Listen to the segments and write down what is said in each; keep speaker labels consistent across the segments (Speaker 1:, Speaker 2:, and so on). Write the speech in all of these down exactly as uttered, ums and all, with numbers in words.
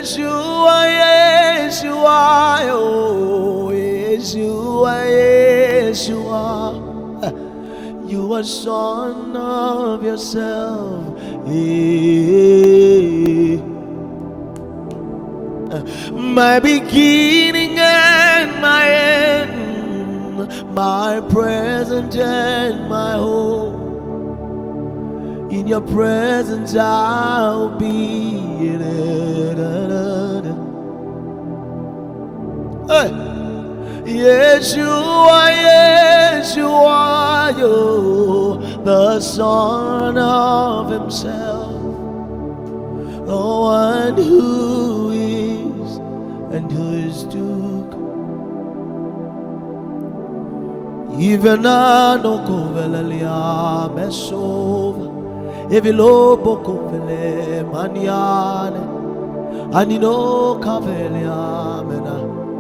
Speaker 1: Yeshua, Yeshua, oh, Yeshua, Yeshua. You are son of yourself. Yeah. My beginning and my end, my present and my hope. In your presence I'll be. Hey. Yeshua, Yeshua, you, the Son of Himself, the one who is and who is to come. Even no kovelelia mesova, evilobo kovele maniane, anino kavelia mena.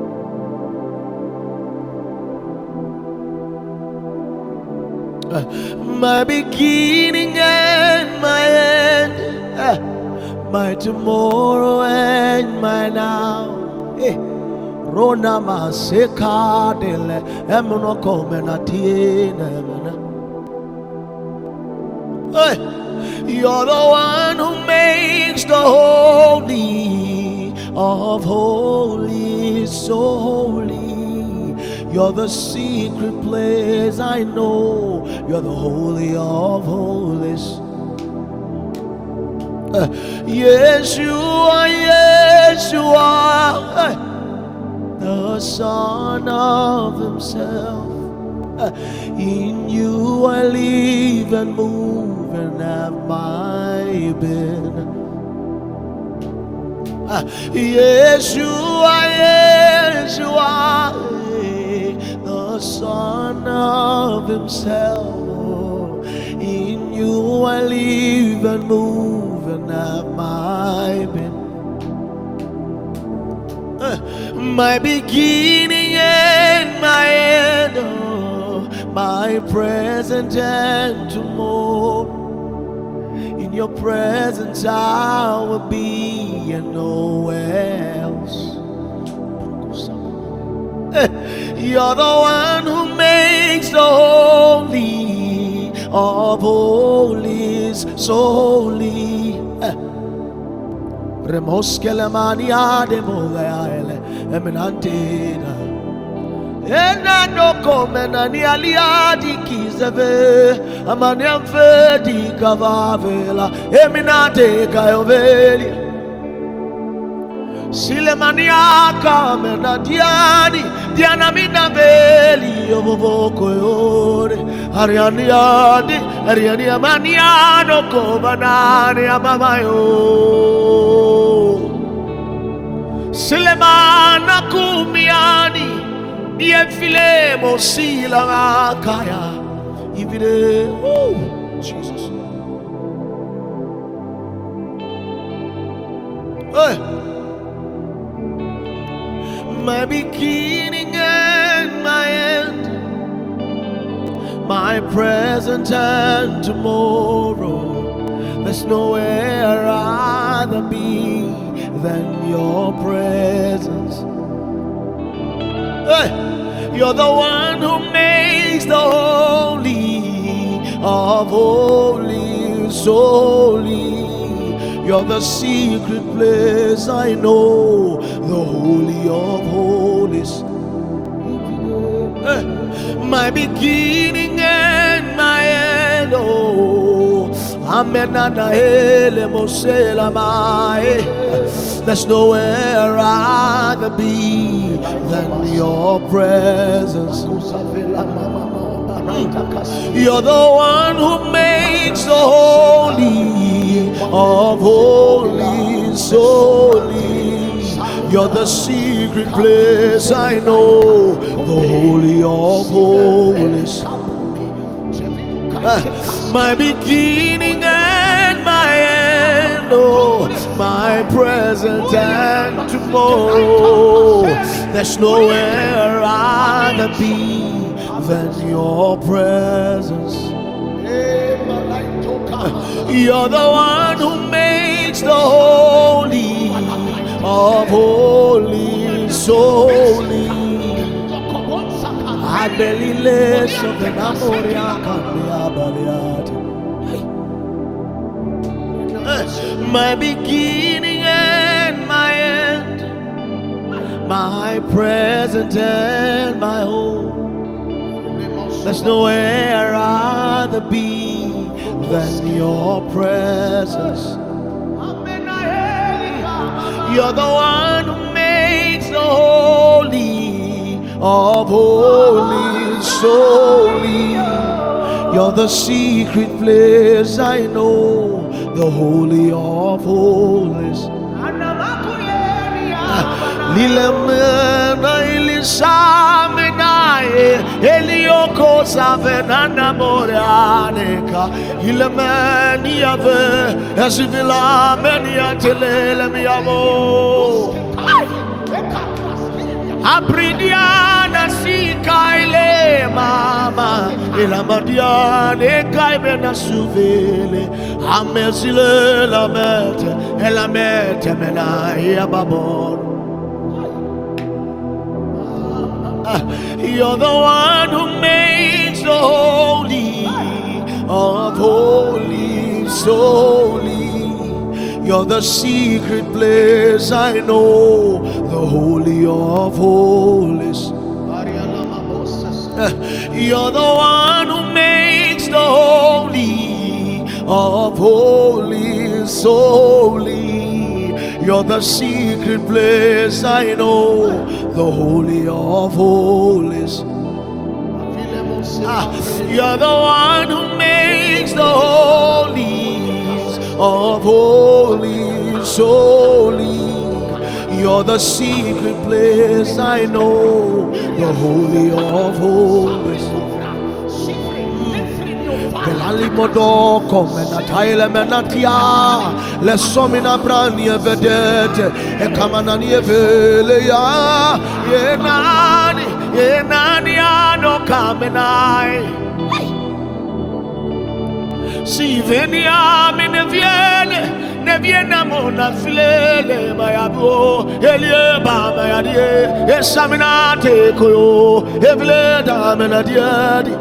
Speaker 1: My beginning and my end, my tomorrow and my now. Rona maseka dele emuno komena tiene. You're the one who makes the holy of holies so holy. You're the secret place, I know. You're the holy of holies. uh, Yeshua, Yeshua, uh, the Son of Himself. uh, In you I live and move and have my being. uh, Yeshua, Yeshua, the Son of Himself. In you I live and move and have my being. Uh, my beginning and my end, oh, my present and tomorrow. In your presence I will be and nowhere else. You're the one who makes the holy of holies so holy. Remoskele mania de mogaele eminantena. Ena no komena ni aliadi kizeve amaniam fedi kavavela eminante kayoveli. Silemania kamena diani diana mina veli ovoko yore ariani adi ariani amaniano kobanane amamayo. Silemana kumiani niefile mosila makaya ivide. Oh Jesus. Hey. My beginning and my end, my present and tomorrow. There's nowhere I'd rather be than your presence. Hey, you're the one who makes the holy of holies so holy. You're the secret place, I know, the holy of holies. Uh, my beginning and my end, oh, amen. There's nowhere I'd rather be than your presence. You're the one who makes the holy of holies so holy. You're the secret place, I know, the holy of holies. Uh, my beginning and my end, oh, my present and tomorrow. There's nowhere I'd rather be than your presence. You're the one who makes the holy of holies, holy. I barely less of the Namoria my beginning and my end, my present and my hope. There's nowhere I'd rather be than your presence. You're the one who makes the holy of holies holy. You're the secret place I know, the holy of holies. Lilemena ilisaminae elioko savenana moraneka ilemeni ave esivila menia telele miamo apridiana sikaile mama ilamadiane kaibena suvele amesile la mete ela mete mena ya babon. You're the one who makes the holy of holies holy. You're the secret place I know, the holy of holies. You're the one who makes the holy of holies holy. You're the secret place I know, the holy of holies. Ah, you're the one who makes the holies of holies holy. You're the secret place I know, the holy of holies. Belali modoko mena taile mena tia le somina brani evedete e kamana ni evele ya ye nani ye nani ano kamenai si venia me ne viene ne viene mona filele mayabo elie ba mayadie esamina te koyo evele da mena diadi.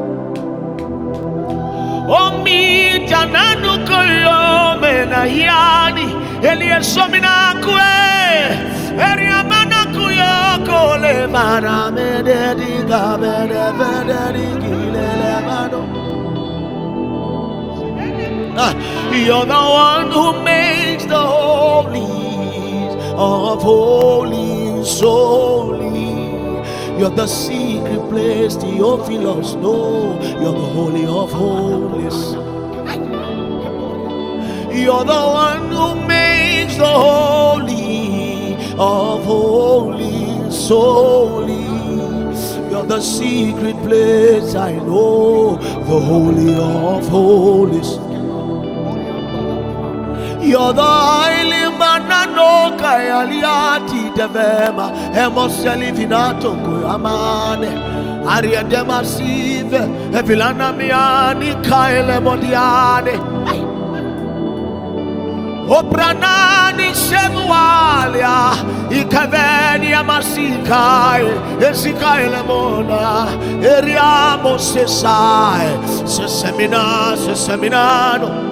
Speaker 1: Omi jananu koyo mena yani elie somina kwe eria mana kuyo kole mana me dedi gabe de vederi gilele mano. You're the one who makes the holies of holies holy. You're the secret place, the Theophilus know. You're the holy of holies. You're the one who makes the holy of holies holy. You're the secret place I know, the holy of holies. You're the highly manano kayaliati devema emoseli vinato kuyamane aria demasive evilana miani kaile modiane opranani semualia ikaveni amasikai esikaile mona eriamo sesai sesemina seseminano.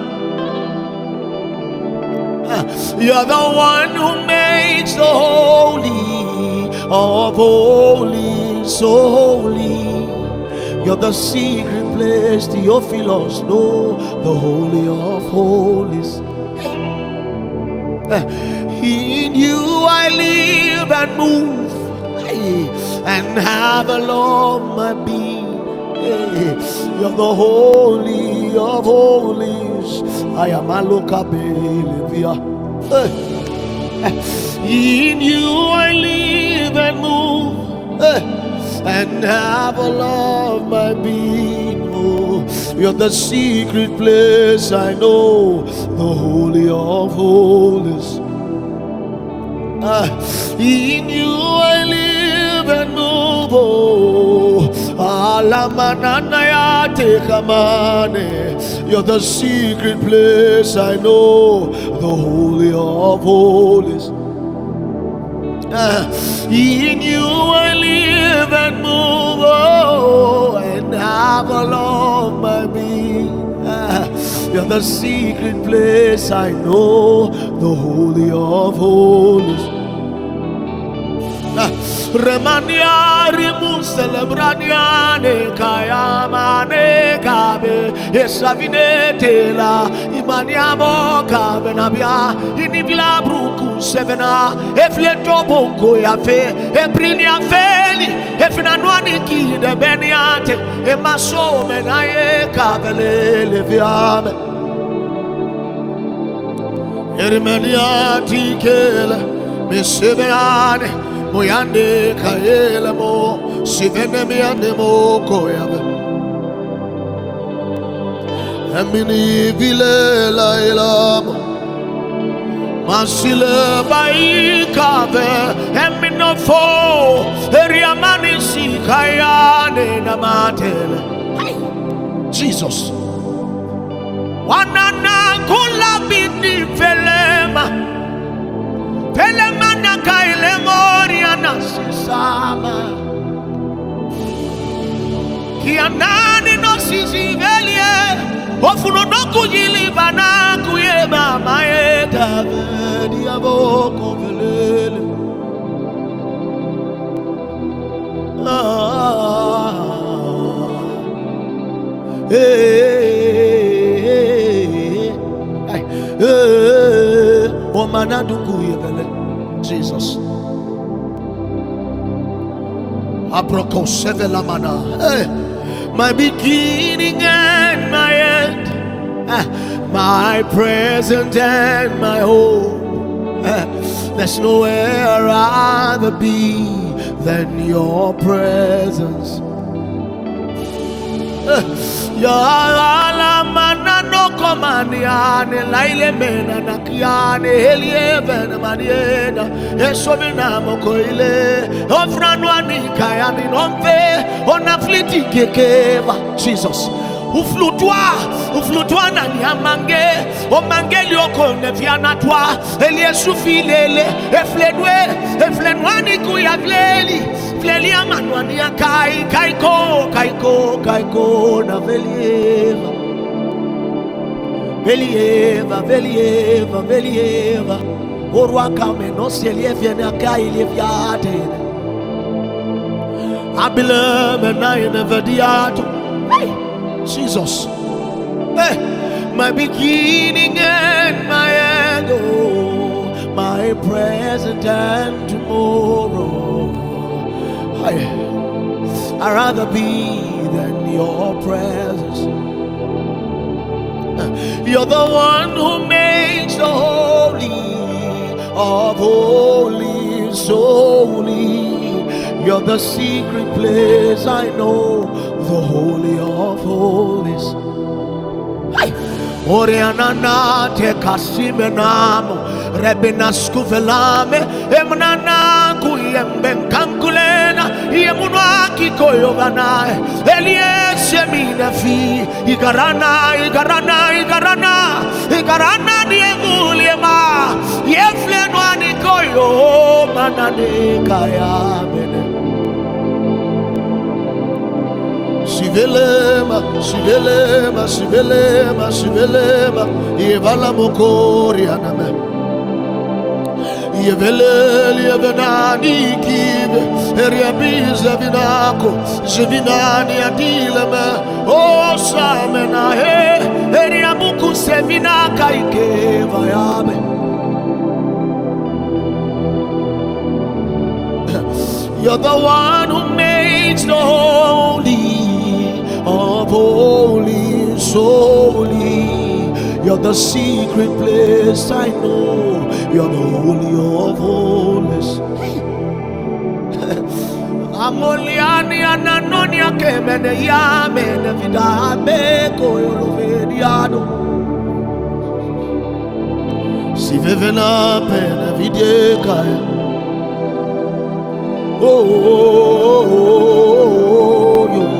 Speaker 1: You're the one who makes the holy of holies holy. You're the secret place, the Theophilus know, the holy of holies. In you I live and move and have a love my being. You're the holy of holies. I am a Lokabelivia. In you I live and move and have a love my being. Oh, you're the secret place I know, the holy of holies. Uh, in you I live and move. Oh, you're the secret place I know, the holy of holies. Uh, in you I live and move, oh, and have all of my being. Uh, you're the secret place, I know, the Holy of Holies. Remania rimus celebraniane kayamane kabe esavine la imaniamo kabe nabia inibla bruku sevena efleto bongo ya fe ebrinia feli efnanwani ki de beniate e maso menaye kabele leviame ermenia tikele meseberane Moyande kaela mo sivene miande mo koyabe Amini vile la ilamo Masile bai kave Amino fo Eriamani si kayane na matele Jesus Wanana kula bini velema Pelemana kaile moriana sisama Kianani no sisivelie Ofuno no kujili bana kuye mama eta Diaboko velele Ah Eh Eh Omana dukuye vele Jesus. Abroko sevela mana. Hey, my beginning and my end, ah, my present and my hope. Ah, there's nowhere I'd rather be than your presence. Ah, ya mana no komaniane laile mena nakiane elievena maniena esobina mokoile ofranwani kayani nomve onafliti kekeva Jesus uflutwa uflutwa na niamange omangeli okone viana twa eliesufilele efledwe eflenwani kuyavleli fleli amanwani kai kaiko kaiko kaiko na velieva velieva velieva velieva orwaka menos elievena kai leviate abileme na inevadiato Jesus, hey, my beginning and my end, oh, my present and tomorrow. I, I'd rather be than your presence. You're the one who makes the holy of holies holy. You're the secret place, I know, the Holy of Holies. Oriana te kasimenamo, rebina skuvelame, emnana kuyemben kankulena, yemunaki koyovanae, eliese minafi, igarana, igarana, igarana, igarana niemuliema, yeflenwani koyo, manane kayabene. Sivelema, sivelema, sivelema, sivelema, yevala mokori aname. Yeveleli yevenani kibe, eriabiza vinako, zevinani adileme, o samena he, eriamuku sevinaka ikeva yabe. You're the one who makes the holy of holies holy. You're the secret place, I know. You're the Holy of Holies. Amoliani ananonia kemene yamene vidame koyolovediado. Si vevena pene videkaya. Oh, oh, oh, oh, oh.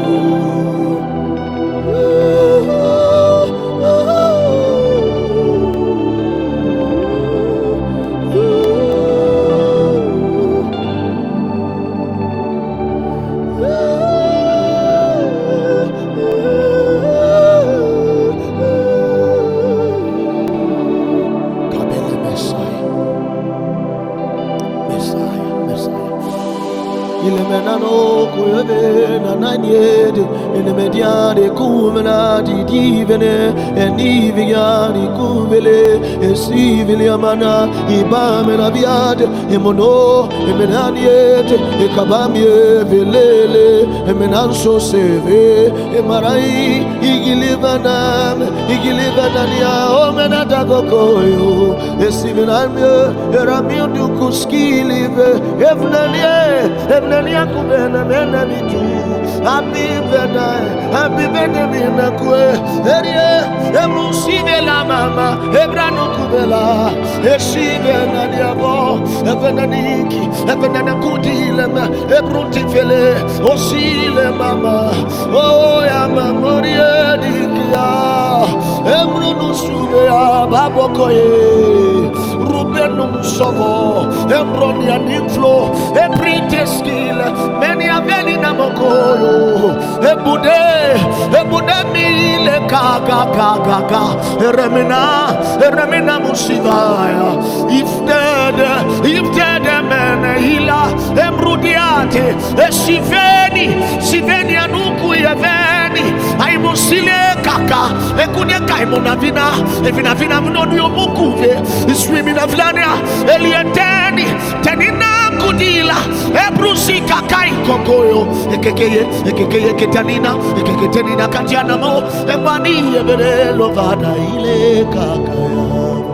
Speaker 1: Ilemenano kueve na nanyede ene mediade kumena di divene eni viani kuvele esivili amana ibamena viade emono emenaniete ekabamie velele emenanso seve emarai igilivanam igilivanania omenata kokoyo esivinamie eramio dukuskilive evnanie evnania kubena mena mitu happy birthday happy birthday mina kwe erie emusive la mama ebrano kubela esive na diabo evenaniki evenanakudile ebruti fele osile mama oh ya mamorie dikia emrunu sube ya babokoye rubenum sovo embroni aniflo ebrite skill many aveni na mokoyo ebude ebude mile kaka kaka kaka eremina eremina musivaya if dead if dead men hila emrudiate esiveni siveni anuku yeveni aimusile kaka ekunya kaimona vina evina vina mnonyo mukuve swimming avlania elieteni tenina kudila ebrusi kakai kokoyo ekekeye ekekeye ketanina ekeketenina katiana mo ebani ebere lovada ile kakaya.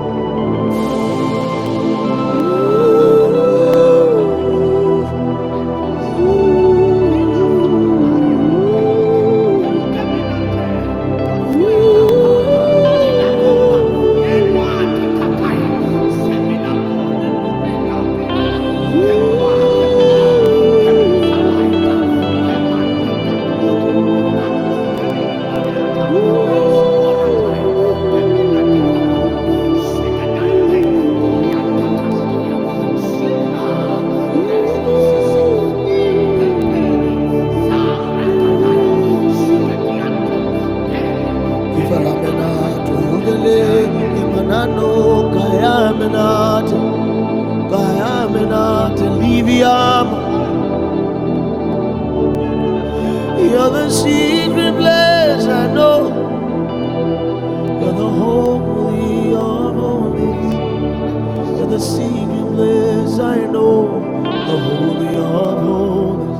Speaker 1: You're the secret place I know. You're the holy of holies. You're the secret place I know. The holy of holies.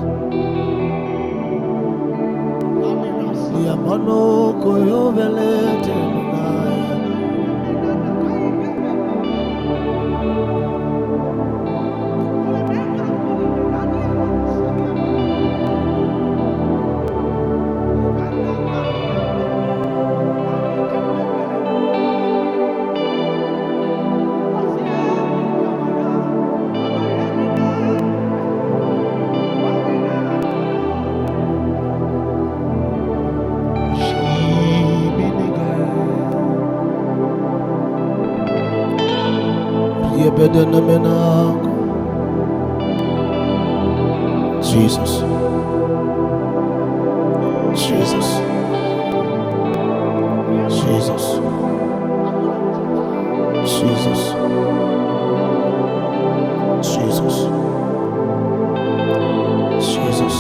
Speaker 1: Yamano koyo velete munaya. Jesus, Jesus, Jesus, Jesus, Jesus, Jesus,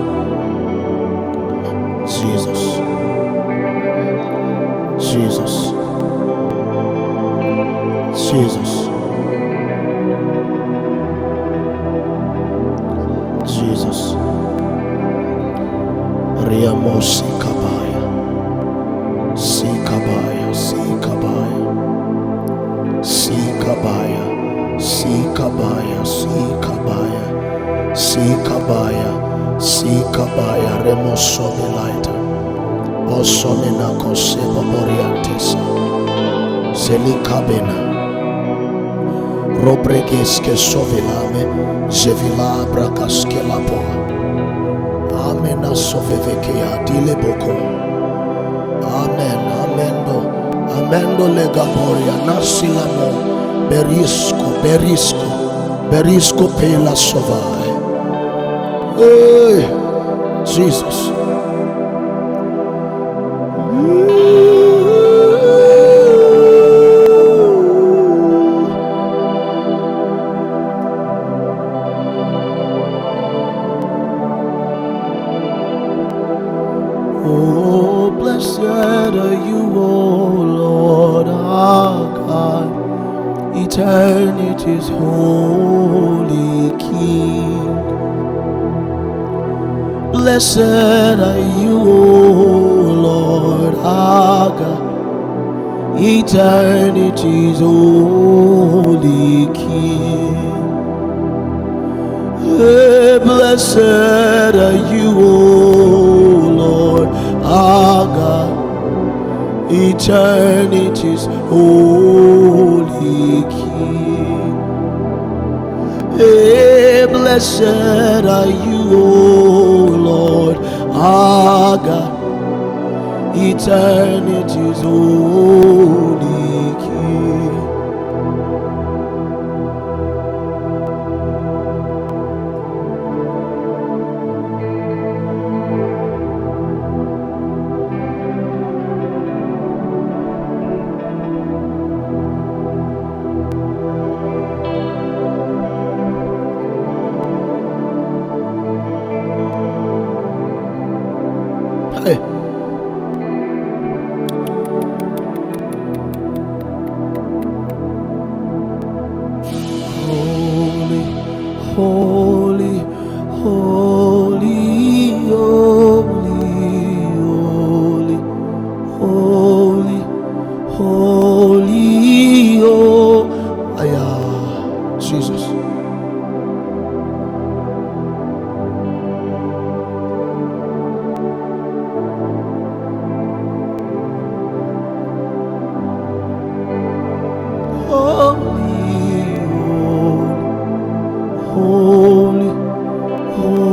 Speaker 1: Jesus, Jesus, Jesus. Jesus, Riamosi Kabaya, Si Kabaya, Si Kabaya, Si Kabaya, Si Kabaya, Si Kabaya, Si Kabaya, Si Kabaya, Remoso Belaita, Osomena Koseba Boriantesa, Selikabena. Robreges que sovilame, Zevila bracas que la poa. Amen, sovevekea dile boko. Amen, amendo, amendo legaboria, nasilamo, berisco, berisco, berisco pela sovai. Hey, Jesus. eternity's holy King. Blessed are you, O Lord our God, eternity's holy King. Hey, blessed are you, O Lord our God, eternity's holy King. Hey, blessed are you, O Lord our God, eternity's holy King. Hey. Holy, holy, holy, holy, holy, holy, holy, oh, yeah, Jesus. Holy, holy, holy.